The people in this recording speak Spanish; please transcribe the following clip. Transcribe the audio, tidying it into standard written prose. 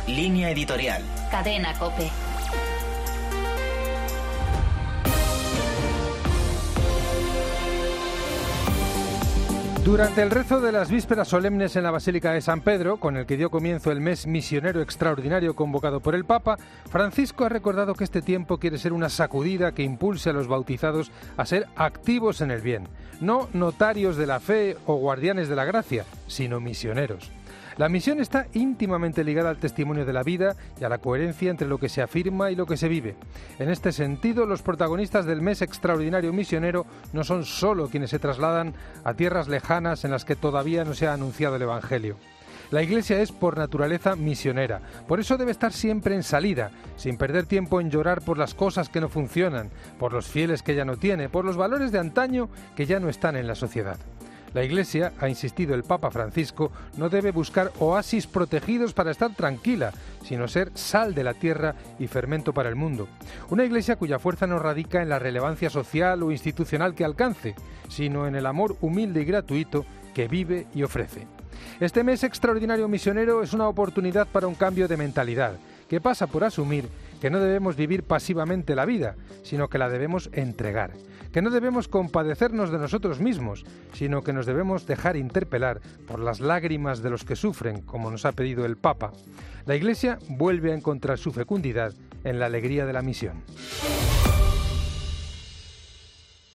Línea editorial. Cadena COPE. Durante el rezo de las vísperas solemnes en la Basílica de San Pedro, con el que dio comienzo el mes misionero extraordinario convocado por el Papa, Francisco ha recordado que este tiempo quiere ser una sacudida que impulse a los bautizados a ser activos en el bien, no notarios de la fe o guardianes de la gracia, sino misioneros. La misión está íntimamente ligada al testimonio de la vida y a la coherencia entre lo que se afirma y lo que se vive. En este sentido, los protagonistas del mes extraordinario misionero no son solo quienes se trasladan a tierras lejanas en las que todavía no se ha anunciado el Evangelio. La Iglesia es por naturaleza misionera, por eso debe estar siempre en salida, sin perder tiempo en llorar por las cosas que no funcionan, por los fieles que ya no tiene, por los valores de antaño que ya no están en la sociedad. La Iglesia, ha insistido el Papa Francisco, no debe buscar oasis protegidos para estar tranquila, sino ser sal de la tierra y fermento para el mundo. Una Iglesia cuya fuerza no radica en la relevancia social o institucional que alcance, sino en el amor humilde y gratuito que vive y ofrece. Este mes extraordinario misionero es una oportunidad para un cambio de mentalidad, que pasa por asumir que no debemos vivir pasivamente la vida, sino que la debemos entregar, que no debemos compadecernos de nosotros mismos, sino que nos debemos dejar interpelar por las lágrimas de los que sufren, como nos ha pedido el Papa. La Iglesia vuelve a encontrar su fecundidad en la alegría de la misión.